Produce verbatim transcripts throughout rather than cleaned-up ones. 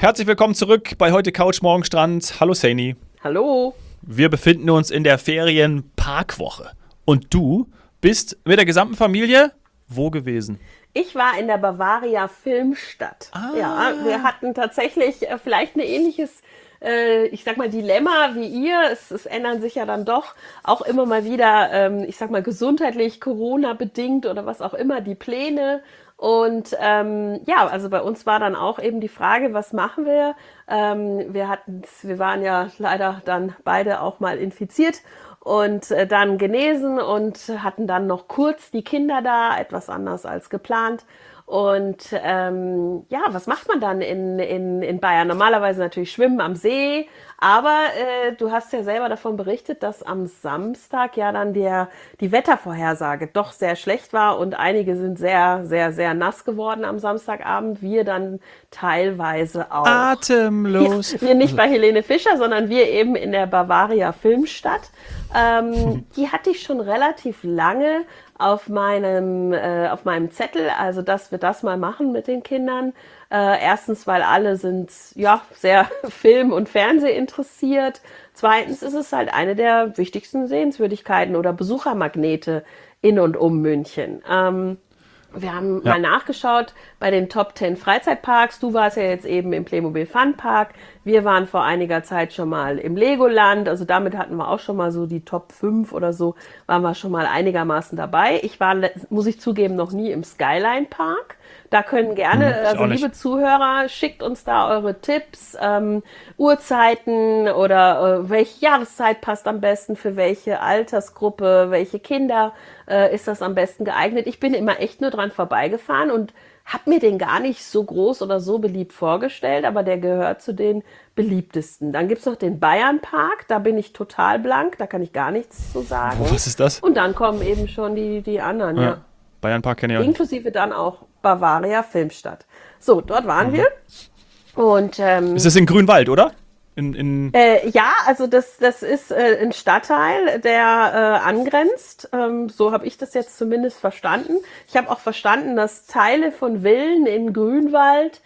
Herzlich willkommen zurück bei heute Couch Morgen Strand. Hallo Saini. Hallo. Wir befinden uns in der Ferienparkwoche. Und du bist mit der gesamten Familie wo gewesen? Ich war in der Bavaria Filmstadt. Ah. Ja, wir hatten tatsächlich äh, vielleicht ein ähnliches, äh, ich sag mal, Dilemma wie ihr. Es, es ändern sich ja dann doch auch immer mal wieder, ähm, ich sag mal, gesundheitlich, Corona-bedingt oder was auch immer, die Pläne. Und ähm, ja, also bei uns war dann auch eben die Frage, was machen wir? Ähm, wir hatten, wir waren ja leider dann beide auch mal infiziert und äh, dann genesen und hatten dann noch kurz die Kinder da, etwas anders als geplant. Und ähm, ja, was macht man dann in, in, in Bayern? Normalerweise natürlich schwimmen am See, aber äh, du hast ja selber davon berichtet, dass am Samstag ja dann der, die Wettervorhersage doch sehr schlecht war und einige sind sehr, sehr, sehr nass geworden am Samstagabend. Wir dann teilweise auch. Atemlos. Ja, wir nicht bei Helene Fischer, sondern wir eben in der Bavaria Filmstadt. Ähm, die hatte ich schon relativ lange auf meinem, äh, auf meinem Zettel, also dass wir das mal machen mit den Kindern. Äh, erstens, weil alle sind ja sehr Film- und Fernseh interessiert. Zweitens ist es halt eine der wichtigsten Sehenswürdigkeiten oder Besuchermagnete in und um München. Ähm, Wir haben ja. mal nachgeschaut bei den Top zehn Freizeitparks. Du warst ja jetzt eben im Playmobil Fun Park. Wir waren vor einiger Zeit schon mal im Legoland. Also damit hatten wir auch schon mal so die Top fünf oder so, waren wir schon mal einigermaßen dabei. Ich war, muss ich zugeben, noch nie im Skyline Park. Da können gerne, hm, also liebe Zuhörer, schickt uns da eure Tipps, ähm, Uhrzeiten oder äh, welche Jahreszeit passt am besten für welche Altersgruppe, welche Kinder äh, ist das am besten geeignet. Ich bin immer echt nur dran vorbeigefahren und habe mir den gar nicht so groß oder so beliebt vorgestellt, aber der gehört zu den beliebtesten. Dann gibt's noch den Bayern Park, da bin ich total blank, da kann ich gar nichts zu sagen. Oh, was ist das? Und dann kommen eben schon die, die anderen, ja. ja. Bayern Park kenne ich auch. Inklusive dann auch Bavaria Filmstadt. So, dort waren mhm. wir. Und, ähm, ist das in Grünwald, oder? In, in äh, ja, also das, das ist äh, ein Stadtteil, der äh, angrenzt. Ähm, so habe ich das jetzt zumindest verstanden. Ich habe auch verstanden, dass Teile von Villen in Grünwald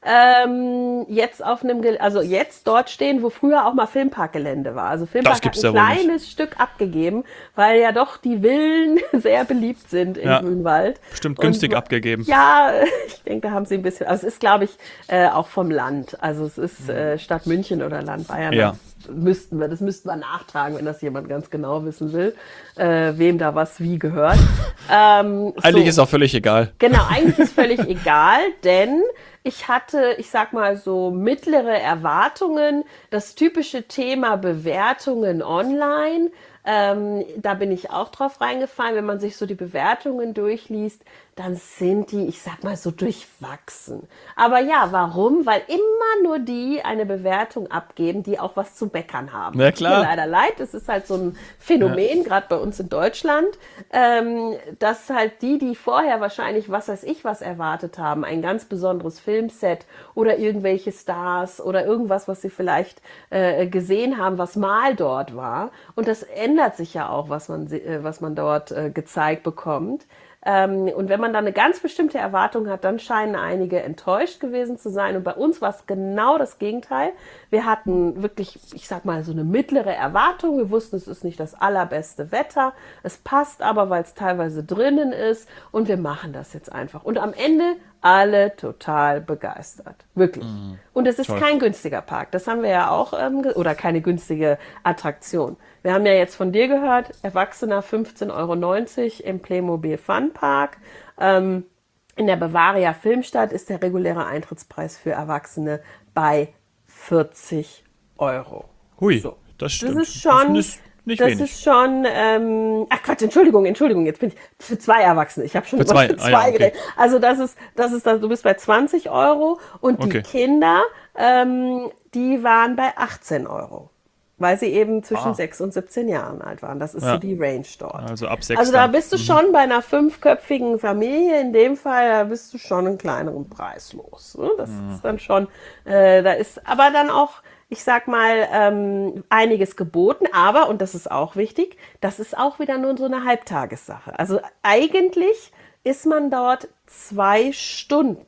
ähm, jetzt auf einem, Ge- also jetzt dort stehen, wo früher auch mal Filmparkgelände war. Also Filmpark hat ein kleines Stück abgegeben, weil ja doch die Villen sehr beliebt sind in ja, Grünwald. Bestimmt günstig Und, abgegeben. Ja, ich denke, da haben sie ein bisschen, also es ist, glaube ich, äh, auch vom Land. Also es ist äh, Stadt München oder Land Bayern. Ja. Das müssten wir, das müssten wir nachtragen, wenn das jemand ganz genau wissen will, äh, wem da was wie gehört. Ähm, eigentlich so. ist auch völlig egal. Genau, eigentlich ist völlig egal, denn ich hatte, ich sag mal so, mittlere Erwartungen. Das typische Thema Bewertungen online, ähm, da bin ich auch drauf reingefallen. Wenn man sich so die Bewertungen durchliest, dann sind die, ich sag mal so, durchwachsen. Aber ja, warum? Weil immer nur die eine Bewertung abgeben, die auch was zu meckern haben. Ja, klar. Tut mir leider leid, das ist halt so ein Phänomen, ja. gerade bei uns in Deutschland, ähm, dass halt die, die vorher wahrscheinlich, was weiß ich, was erwartet haben, ein ganz besonderes Filmset oder irgendwelche Stars oder irgendwas, was sie vielleicht äh, gesehen haben, was mal dort war. Und das ändert sich ja auch, was man, äh, was man dort äh, gezeigt bekommt. Ähm, und wenn man dann eine ganz bestimmte Erwartung hat, dann scheinen einige enttäuscht gewesen zu sein. Und bei uns war es genau das Gegenteil. Wir hatten wirklich, ich sag mal, so eine mittlere Erwartung. Wir wussten, es ist nicht das allerbeste Wetter. Es passt aber, weil es teilweise drinnen ist. Und wir machen das jetzt einfach. Und am Ende alle total begeistert. Wirklich. Mhm. Und es ist Toll. kein günstiger Park. Das haben wir ja auch, ähm, oder keine günstige Attraktion. Wir haben ja jetzt von dir gehört, Erwachsener fünfzehn Euro neunzig im Playmobil Fun Park. Ähm, in der Bavaria Filmstadt ist der reguläre Eintrittspreis für Erwachsene bei vierzig Euro. Hui, so. das stimmt. Das ist schon... Das ist Nicht das wenig. ist schon, ähm, ach Quatsch, Entschuldigung, Entschuldigung, jetzt bin ich für zwei Erwachsene. Ich habe schon für über zwei, für zwei ah, ja, okay. geredet. Also das ist, das ist, das, du bist bei zwanzig Euro und die Okay. Kinder, ähm, die waren bei achtzehn Euro. Weil sie eben zwischen Ah. sechs und siebzehn Jahren alt waren. Das ist Ja. so die Range dort. Also ab sechs. Also da dann. bist du Mhm. schon bei einer fünfköpfigen Familie, in dem Fall, da bist du schon einen kleineren Preis los. Ne? Das Mhm. ist dann schon, äh, da ist aber dann auch, ich sag mal, ähm, einiges geboten, aber, und das ist auch wichtig, das ist auch wieder nur so eine Halbtagessache. Also eigentlich ist man dort zwei Stunden.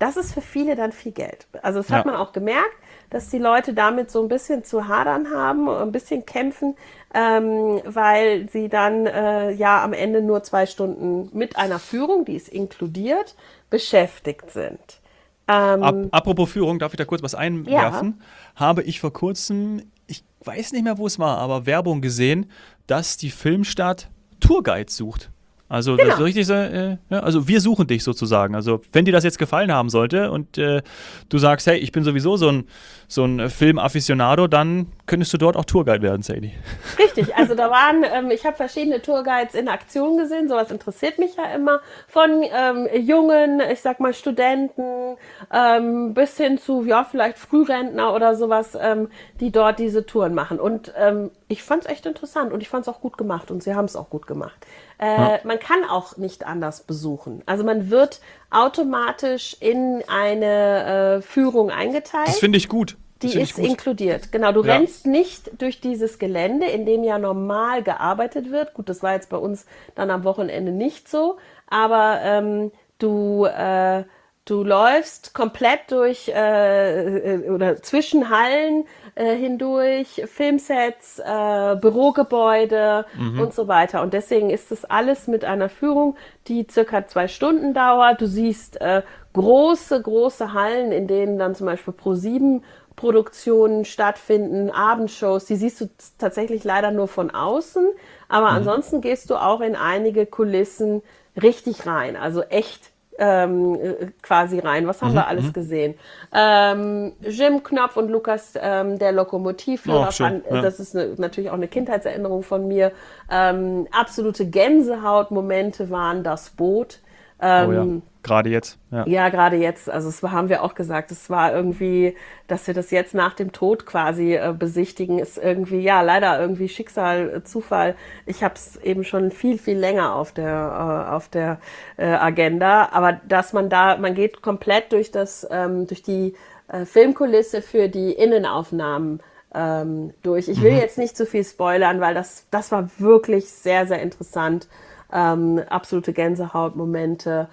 das ist für viele dann viel Geld. Also das Ja. hat man auch gemerkt, dass die Leute damit so ein bisschen zu hadern haben, ein bisschen kämpfen, ähm, weil sie dann äh, ja am Ende nur zwei Stunden mit einer Führung, die ist inkludiert, beschäftigt sind. Ab, Ähm, apropos Führung, darf ich da kurz was einwerfen? Habe ich vor kurzem, ich weiß nicht mehr, wo es war, aber Werbung gesehen, dass die Filmstadt Tourguides sucht. Also das Genau. ist richtig so, äh, ja, also wir suchen dich sozusagen. Also wenn dir das jetzt gefallen haben sollte und äh, du sagst, hey, ich bin sowieso so ein, so ein Film-Afficionado, dann könntest du dort auch Tourguide werden, Sadie. Richtig, also da waren, ähm, ich habe verschiedene Tourguides in Aktion gesehen, sowas interessiert mich ja immer, von ähm, jungen, ich sag mal Studenten, ähm, bis hin zu, ja, vielleicht Frührentner oder sowas, ähm, die dort diese Touren machen. Und ähm, ich fand es echt interessant und ich fand es auch gut gemacht und sie haben es auch gut gemacht. Äh, Ja. Man kann auch nicht anders besuchen. Also man wird automatisch in eine äh, Führung eingeteilt. Das finde ich gut. Das Die finde ich ist gut. inkludiert. Genau, du Ja. rennst nicht durch dieses Gelände, in dem ja normal gearbeitet wird. Gut, das war jetzt bei uns dann am Wochenende nicht so, aber ähm, du, äh, du läufst komplett durch äh, äh, oder zwischen Hallen äh, hindurch, Filmsets, äh, Bürogebäude und so weiter. Und deswegen ist das alles mit einer Führung, die circa zwei Stunden dauert. Du siehst äh, große, große Hallen, in denen dann zum Beispiel ProSieben Produktionen stattfinden, Abendshows, die siehst du tatsächlich leider nur von außen, aber ansonsten gehst du auch in einige Kulissen richtig rein, also echt ähm, äh, quasi rein. Was haben wir alles gesehen? Ähm, Jim Knopf und Lukas, ähm, der Lokomotivführer, Oh, schön, fand, ja. das ist eine, natürlich auch eine Kindheitserinnerung von mir. Ähm, absolute Gänsehautmomente waren das Boot. Ähm, Oh ja, gerade jetzt. Ja. ja, gerade jetzt, also es war, haben wir auch gesagt, es war irgendwie, dass wir das jetzt nach dem Tod quasi äh, besichtigen, ist irgendwie, ja, leider irgendwie Schicksal, äh, Zufall. Ich habe es eben schon viel, viel länger auf der, äh, auf der äh, Agenda, aber dass man da, man geht komplett durch das, ähm, durch die äh, Filmkulisse für die Innenaufnahmen ähm, durch. Ich will jetzt nicht zu viel spoilern, weil das, das war wirklich sehr, sehr interessant. Ähm, absolute Gänsehautmomente.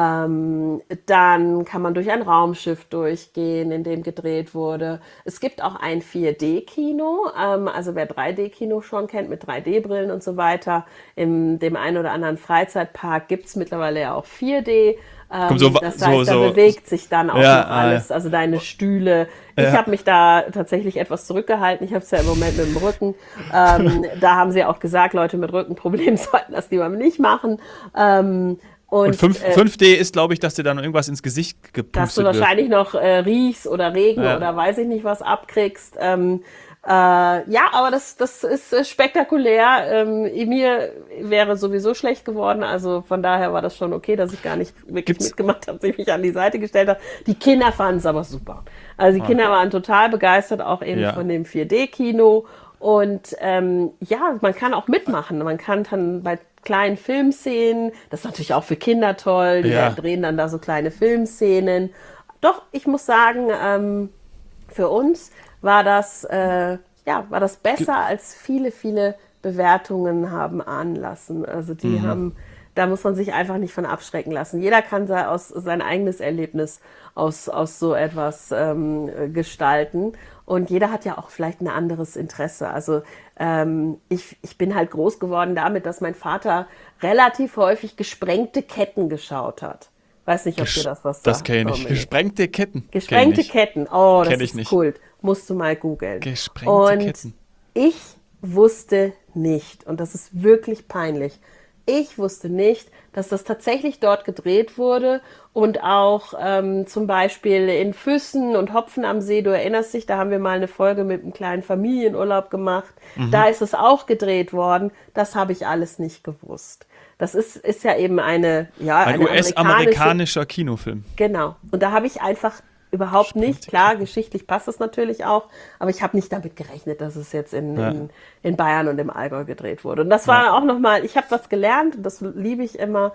Ähm, dann kann man durch ein Raumschiff durchgehen, in dem gedreht wurde. Es gibt auch ein vier D-Kino, ähm, also wer drei D-Kino schon kennt mit drei D-Brillen und so weiter. In dem einen oder anderen Freizeitpark gibt's mittlerweile ja auch vier D. Ähm, Komm, so, das so, heißt, da so, bewegt sich dann auch ja, noch alles, also deine Stühle. Ich Ja. habe mich da tatsächlich etwas zurückgehalten. Ich habe es ja im Moment mit dem Rücken. Ähm, da haben sie auch gesagt, Leute mit Rückenproblemen sollten das lieber nicht machen. Ähm, und Und fünf, äh, 5D ist, glaube ich, dass dir dann irgendwas ins Gesicht dass du gepustet wird. wahrscheinlich noch äh, riechst oder Regen Ja. oder weiß ich nicht was abkriegst. Ähm, äh, ja, aber das, das ist äh, spektakulär. Ähm, mir wäre sowieso schlecht geworden, also von daher war das schon okay, dass ich gar nicht wirklich Gibt's- mitgemacht habe, dass ich mich an die Seite gestellt habe. Die Kinder fanden es aber super. Also die Kinder waren total begeistert, auch eben Ja. von dem vier D-Kino. Und ähm, ja, man kann auch mitmachen. Man kann dann bei kleinen Filmszenen, das ist natürlich auch für Kinder toll, die Ja. drehen dann da so kleine Filmszenen. Doch, ich muss sagen, ähm, für uns war das, äh, ja, war das besser, als viele, viele Bewertungen haben ahnen lassen. Also die haben, da muss man sich einfach nicht von abschrecken lassen. Jeder kann sei- aus, sein eigenes Erlebnis aus, aus so etwas ähm, äh, gestalten. Und jeder hat ja auch vielleicht ein anderes Interesse. Also ähm, ich, ich bin halt groß geworden damit, dass mein Vater relativ häufig gesprengte Ketten geschaut hat. Weiß nicht, ob dir das was sagt. Das kenne ich nicht. Dominik. Gesprengte Ketten. Kenn Gesprengte ich. Ketten. Oh, das Kenn ich ist nicht. Kult. Musst du mal googeln. Gesprengte Und Ketten. ich wusste nicht, und das ist wirklich peinlich, ich wusste nicht, dass das tatsächlich dort gedreht wurde und auch ähm, zum Beispiel in Füssen und Hopfen am See, du erinnerst dich, da haben wir mal eine Folge mit einem kleinen Familienurlaub gemacht. Mhm. Da ist es auch gedreht worden. Das habe ich alles nicht gewusst. Das ist, ist ja eben eine, ja, Ein eine amerikanische, U S-amerikanischer Kinofilm. genau. Und da habe ich einfach überhaupt nicht, klar, geschichtlich passt es natürlich auch, aber ich habe nicht damit gerechnet, dass es jetzt in, Ja. in, in Bayern und im Allgäu gedreht wurde. Und das war auch nochmal, ich habe was gelernt, und das liebe ich immer,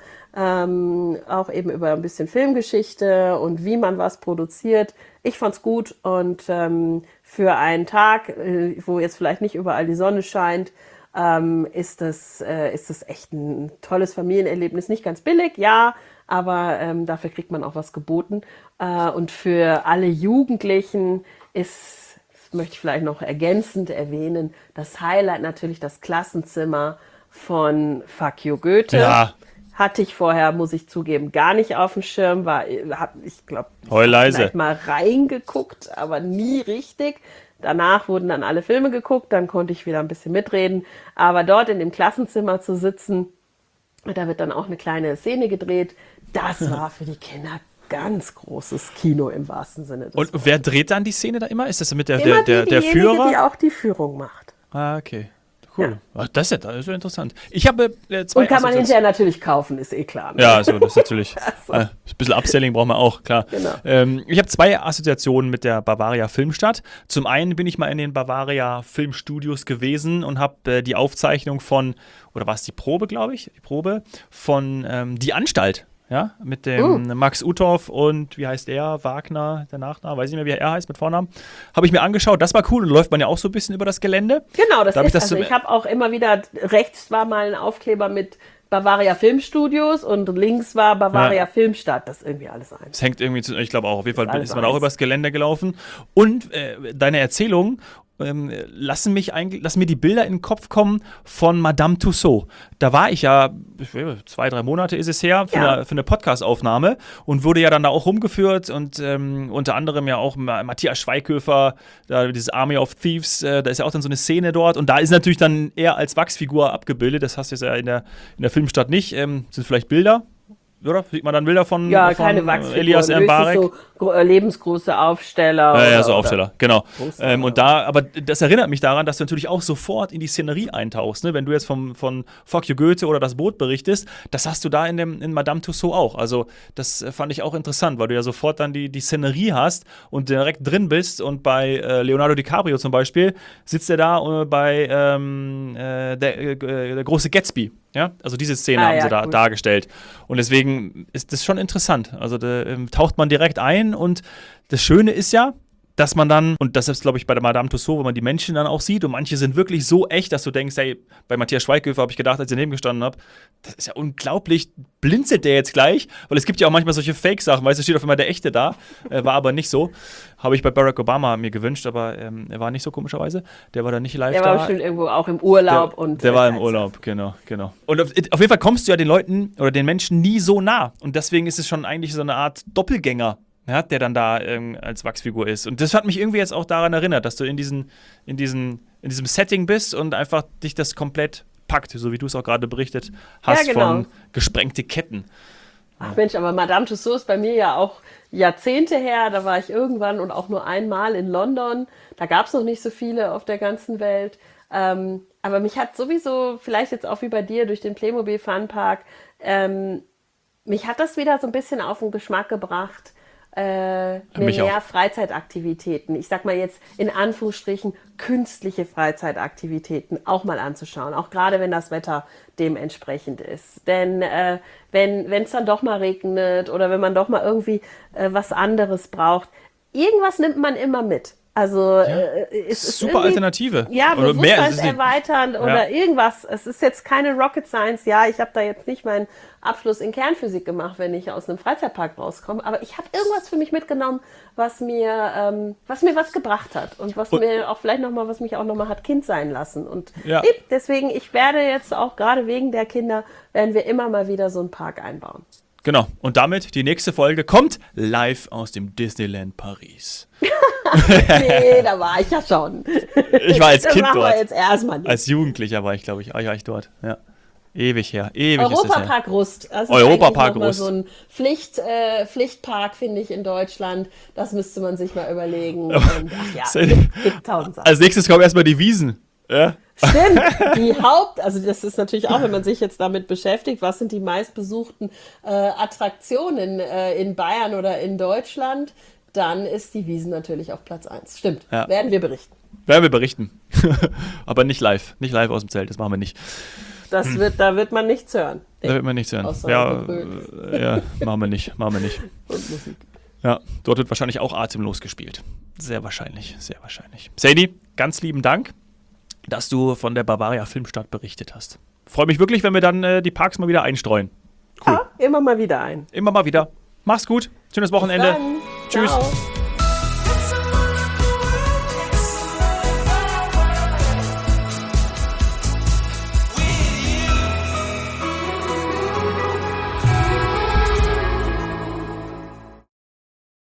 ähm, auch eben über ein bisschen Filmgeschichte und wie man was produziert. Ich fand's gut und ähm, für einen Tag, äh, wo jetzt vielleicht nicht überall die Sonne scheint, ähm, ist das, äh, ist das echt ein tolles Familienerlebnis. Nicht ganz billig, ja, aber ähm, dafür kriegt man auch was geboten. Äh, und für alle Jugendlichen ist, das möchte ich vielleicht noch ergänzend erwähnen, das Highlight natürlich das Klassenzimmer von Fuck You Goethe. Ja. Hatte ich vorher, muss ich zugeben, gar nicht auf dem Schirm. War, hab, ich glaube, ich Heul habe leise. vielleicht mal reingeguckt, aber nie richtig. Danach wurden dann alle Filme geguckt, dann konnte ich wieder ein bisschen mitreden. Aber dort in dem Klassenzimmer zu sitzen, da wird dann auch eine kleine Szene gedreht. Das war für die Kinder ganz großes Kino im wahrsten Sinne des Und wer dreht dann die Szene da immer? Ist das mit der, Immer der, der, die, der diejenige, Führer? die auch die Führung macht. Ah, okay. Cool. Ach, das ist ja das ist ja interessant. Ich habe äh, zwei Und kann man Assoziationen. hinterher natürlich kaufen, ist eh klar. Ne? Ja, so, das ist natürlich. So. äh, ein bisschen Upselling brauchen wir auch, klar. Genau. Ähm, ich habe zwei Assoziationen mit der Bavaria Filmstadt. Zum einen bin ich mal in den Bavaria Filmstudios gewesen und habe äh, die Aufzeichnung von, oder war es die Probe, glaube ich? Die Probe von ähm, Die Anstalt. Ja, mit dem Uh. Max Uthoff und wie heißt er? Wagner, der Nachname, weiß ich nicht mehr, wie er heißt mit Vornamen. Habe ich mir angeschaut, das war cool und läuft man ja auch so ein bisschen über das Gelände. Genau, das Da hab ist, ich das also zum- ich habe auch immer wieder, rechts war mal ein Aufkleber mit Bavaria Filmstudios und links war Bavaria Ja. Filmstadt, das ist irgendwie alles eins. Es hängt irgendwie, zu, ich glaube auch, auf jeden Fall Ist alles ist man auch eins. übers Gelände gelaufen. Und äh, deine Erzählungen ähm, lassen, mich eigentlich, lassen mir die Bilder in den Kopf kommen von Madame Tussauds. Da war ich ja, ich weiß nicht, zwei, drei Monate ist es her, für Ja. eine, für eine Podcast-Aufnahme und wurde ja dann da auch rumgeführt und ähm, unter anderem ja auch Ma- Matthias Schweighöfer, da dieses Army of Thieves, äh, da ist ja auch dann so eine Szene dort und da ist natürlich dann er als Wachsfigur abgebildet, das hast du jetzt ja in der, in der Filmstadt nicht, ähm, sind vielleicht Bilder, oder? Sieht man dann Bilder von, Ja, von keine Wachsfiguren, Elias höchstens Mbarek? so gro- äh, lebensgroße Aufsteller. Ja, ja, oder- so Aufsteller, genau. Poster Ähm, oder und da, aber das erinnert mich daran, dass du natürlich auch sofort in die Szenerie eintauchst. Ne? Wenn du jetzt vom, von Fuck You Goethe oder das Boot berichtest, das hast du da in, dem, in Madame Tussauds auch. Also das äh, fand ich auch interessant, weil du ja sofort dann die, die Szenerie hast und direkt drin bist. Und bei äh, Leonardo DiCaprio zum Beispiel sitzt er da äh, bei ähm, äh, der, äh, der große Gatsby. Ja, also diese Szene Ah, haben ja, sie da cool. dargestellt. Und deswegen ist das schon interessant. Also da ähm, taucht man direkt ein und das Schöne ist ja, dass man dann, und das ist, glaube ich, bei der Madame Tussauds, wo man die Menschen dann auch sieht und manche sind wirklich so echt, dass du denkst, hey, bei Matthias Schweighöfer habe ich gedacht, als ich daneben gestanden habe, das ist ja unglaublich, blinzelt der jetzt gleich? Weil es gibt ja auch manchmal solche Fake-Sachen, weißt du, steht auf einmal der Echte da, äh, war aber nicht so. Habe ich bei Barack Obama mir gewünscht, aber ähm, er war nicht so komischerweise. Der war dann nicht live Der da. war bestimmt irgendwo auch im Urlaub. Der, und der äh, war im kein Urlaub, genau, genau. Und auf, auf jeden Fall kommst du ja den Leuten oder den Menschen nie so nah. Und deswegen ist es schon eigentlich so eine Art Doppelgänger, ja, der dann da ähm, als Wachsfigur ist. Und das hat mich irgendwie jetzt auch daran erinnert, dass du in, diesen, in, diesen, in diesem Setting bist und einfach dich das komplett packt, so wie du es auch gerade berichtet hast, Ja, genau. von gesprengte Ketten. Ach Mensch, aber Madame Tussauds ist bei mir ja auch Jahrzehnte her. Da war ich irgendwann und auch nur einmal in London. Da gab es noch nicht so viele auf der ganzen Welt. Ähm, aber mich hat sowieso, vielleicht jetzt auch wie bei dir, durch den Playmobil Funpark, ähm, mich hat das wieder so ein bisschen auf den Geschmack gebracht, äh, mir Mich mehr auch. Freizeitaktivitäten, ich sag mal jetzt in Anführungsstrichen künstliche Freizeitaktivitäten auch mal anzuschauen, auch gerade wenn das Wetter dementsprechend ist. Denn äh, wenn es dann doch mal regnet oder wenn man doch mal irgendwie äh, was anderes braucht, irgendwas nimmt man immer mit. Also äh, es ist Super irgendwie- Alternative. Ja, Oder mehr, es ist nicht- bewusstseinserweiternd oder irgendwas. Es ist jetzt keine Rocket Science. Ja, ich habe da jetzt nicht meinen Abschluss in Kernphysik gemacht, wenn ich aus einem Freizeitpark rauskomme. Aber ich habe irgendwas für mich mitgenommen, was mir, ähm, was mir was gebracht hat und was Und- mir auch vielleicht nochmal, was mich auch nochmal hat Kind sein lassen. Und Ja. eben, deswegen, ich werde jetzt auch gerade wegen der Kinder, werden wir immer mal wieder so einen Park einbauen. Genau. Und damit, die nächste Folge kommt live aus dem Disneyland Paris. Nee, da war ich ja schon. Ich war als das Kind machen dort. wir jetzt erstmal nicht. Als Jugendlicher war ich, glaube ich, war ich dort. Ja. Ewig her. Ewig ist es her. Europapark Rust. Das ist Europapark eigentlich noch mal Rust. so ein Pflicht, äh, Pflichtpark, finde ich, in Deutschland. Das müsste man sich mal überlegen. Und, ach ja, es gibt, gibt tausend Sachen. Als nächstes kommen erstmal die Wiesen. Ja? Stimmt, die Haupt, also das ist natürlich auch, wenn man sich jetzt damit beschäftigt, was sind die meistbesuchten äh, Attraktionen äh, in Bayern oder in Deutschland, dann ist die Wiesn natürlich auf Platz eins. Stimmt, Ja. werden wir berichten. Werden wir berichten. Aber nicht live. Nicht live aus dem Zelt. Das machen wir nicht. Das wird, da wird man nichts hören. Da wird man nichts hören. Außer Ja, Gebrüll. äh, ja, machen wir nicht. Machen wir nicht. Und Musik. Ja, dort wird wahrscheinlich auch atemlos gespielt. Sehr wahrscheinlich. Sehr wahrscheinlich. Sadie, ganz lieben Dank, dass du von der Bavaria Filmstadt berichtet hast. Freue mich wirklich, wenn wir dann äh, die Parks mal wieder einstreuen. Cool. Ja, immer mal wieder ein. Immer mal wieder. Mach's gut. Schönes Wochenende. Bis dann. Tschüss. Ciao.